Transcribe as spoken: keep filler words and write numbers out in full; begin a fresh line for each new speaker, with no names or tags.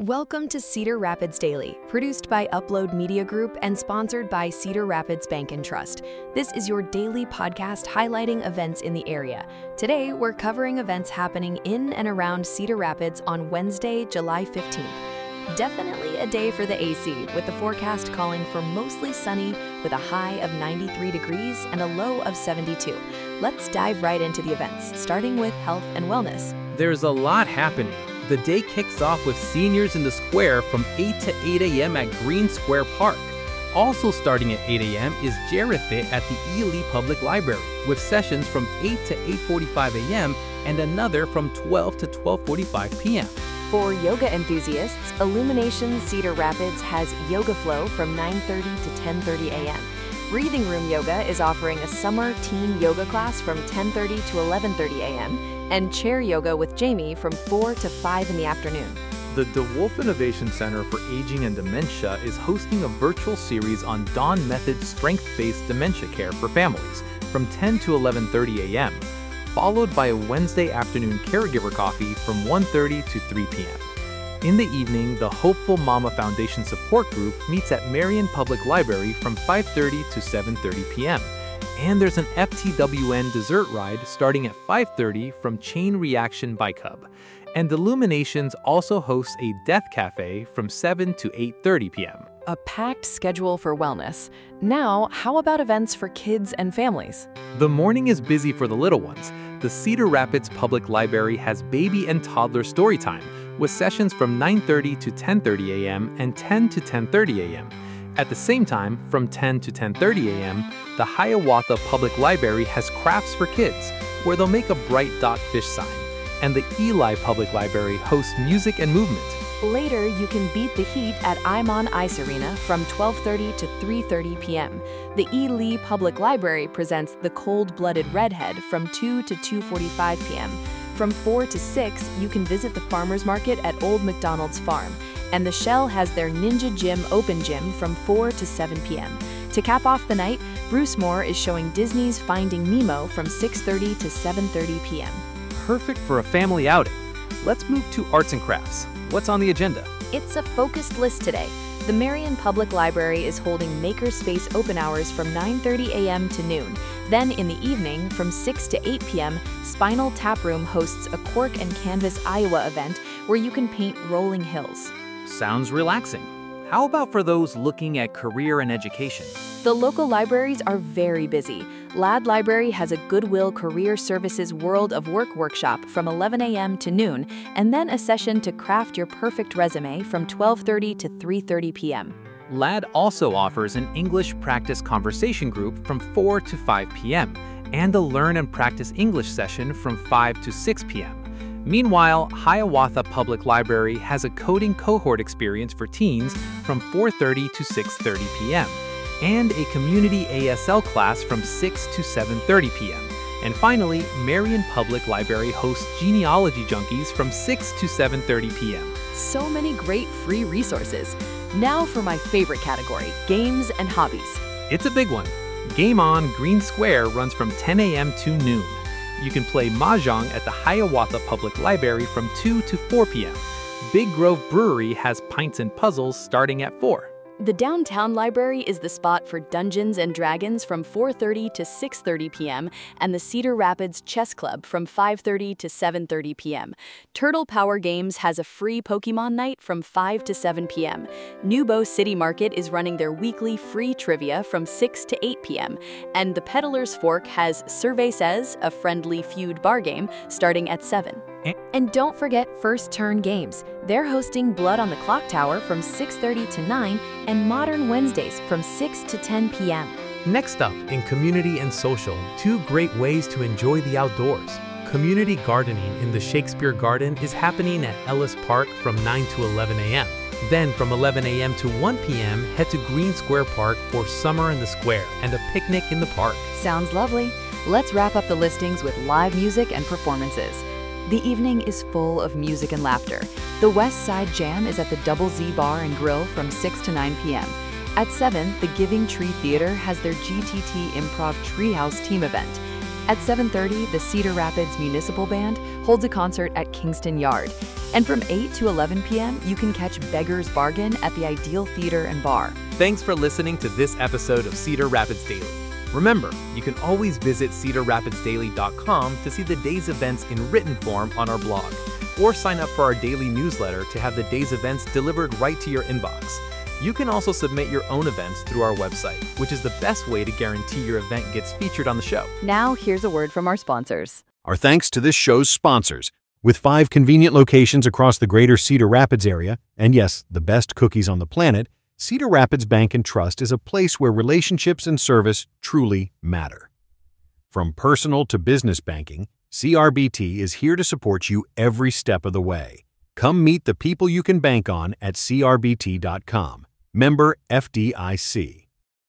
Welcome to Cedar Rapids Daily, produced by Upload Media Group and sponsored by Cedar Rapids Bank and Trust. This is your daily podcast highlighting events in the area. Today, we're covering events happening in and around Cedar Rapids on Wednesday, July fifteenth. Definitely a day for the A C, with the forecast calling for mostly sunny with a high of ninety-three degrees and a low of seventy-two. Let's dive right into the events, starting with health and wellness.
There's a lot happening. The day kicks off with seniors in the square from eight to eight a m at Green Square Park. Also starting at eight a m is Jarethit at the Ely Public Library, with sessions from eight to eight forty-five a m and another from twelve to twelve forty-five p m
For yoga enthusiasts, Illumination Cedar Rapids has Yoga Flow from nine thirty to ten thirty a m Breathing Room Yoga is offering a summer teen yoga class from ten thirty to eleven thirty a m and Chair Yoga with Jamie from four to five in the afternoon.
The DeWolf Innovation Center for Aging and Dementia is hosting a virtual series on Dawn Method strength-based dementia care for families from ten to eleven thirty a m, followed by a Wednesday afternoon caregiver coffee from one thirty to three p m In the evening, the Hopeful Mama Foundation Support Group meets at Marion Public Library from five thirty to seven thirty p m And there's an F T W N dessert ride starting at five thirty from Chain Reaction Bike Hub. And Illuminations also hosts a Death Cafe from seven to eight thirty p m
A packed schedule for wellness. Now, how about events for kids and families?
The morning is busy for the little ones. The Cedar Rapids Public Library has baby and toddler story time, with sessions from nine thirty to ten thirty a m and ten to ten thirty a m At the same time, from ten to ten thirty a m, the Hiawatha Public Library has Crafts for Kids, where they'll make a bright dot fish sign. And the Ely Public Library hosts Music and Movement.
Later, you can beat the heat at Imon Ice Arena from twelve thirty to three thirty p m The Ely Public Library presents The Cold-Blooded Redhead from two to two forty-five p m From four to six, you can visit the Farmers Market at Old McDonald's Farm. And the Shell has their Ninja Gym Open Gym from four to seven p m To cap off the night, Bruce Moore is showing Disney's Finding Nemo from six thirty to seven thirty p m
Perfect for a family outing. Let's move to arts and crafts. What's on the agenda?
It's a focused list today. The Marion Public Library is holding Makerspace open hours from nine thirty a m to noon. Then in the evening, from six to eight p m, Spinal Tap Room hosts a Cork and Canvas Iowa event where you can paint rolling hills.
Sounds relaxing. How about for those looking at career and education?
The local libraries are very busy. Ladd Library has a Goodwill Career Services World of Work workshop from eleven a m to noon, and then a session to craft your perfect resume from twelve thirty to three thirty p m
Ladd also offers an English practice conversation group from four to five p m and a Learn and Practice English session from five to six p m Meanwhile, Hiawatha Public Library has a coding cohort experience for teens from four thirty to six thirty p m and a community A S L class from six to seven thirty p m And finally, Marion Public Library hosts Genealogy Junkies from six to seven thirty p m
So many great free resources. Now for my favorite category, games and hobbies.
It's a big one. Game On Green Square runs from ten a m to noon. You can play Mahjong at the Hiawatha Public Library from two to four p m Big Grove Brewery has Pints and Puzzles starting at four.
The Downtown Library is the spot for Dungeons and Dragons from four thirty to six thirty p m and the Cedar Rapids Chess Club from five thirty to seven thirty p m Turtle Power Games has a free Pokemon night from five to seven p m Newbo City Market is running their weekly free trivia from six to eight p m And the Peddler's Fork has Survey Says, a friendly feud bar game, starting at seven. And don't forget First Turn Games. They're hosting Blood on the Clock Tower from six thirty to nine and Modern Wednesdays from six to ten p m
Next up, in community and social, two great ways to enjoy the outdoors. Community gardening in the Shakespeare Garden is happening at Ellis Park from nine to eleven a m Then from eleven a m to one p m, head to Green Square Park for Summer in the Square and a picnic in the park.
Sounds lovely. Let's wrap up the listings with live music and performances. The evening is full of music and laughter. The West Side Jam is at the Double Z Bar and Grill from six to nine p m At seven, the Giving Tree Theater has their G T T Improv Treehouse team event. At seven thirty, the Cedar Rapids Municipal Band holds a concert at Kingston Yard. And from eight to eleven p.m., you can catch Beggar's Bargain at the Ideal Theater and Bar.
Thanks for listening to this episode of Cedar Rapids Daily. Remember, you can always visit cedar rapids daily dot com to see the day's events in written form on our blog, or sign up for our daily newsletter to have the day's events delivered right to your inbox. You can also submit your own events through our website, which is the best way to guarantee your event gets featured on the show.
Now, here's a word from our sponsors.
Our thanks to this show's sponsors. With five convenient locations across the greater Cedar Rapids area, and yes, the best cookies on the planet, Cedar Rapids Bank and Trust is a place where relationships and service truly matter. From personal to business banking, C R B T is here to support you every step of the way. Come meet the people you can bank on at C R B T dot com. Member F D I C.